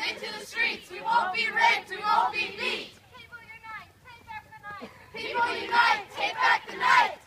into the streets. We won't be raped. We won't be beat. People unite. Take back the night. People unite. Take back the night.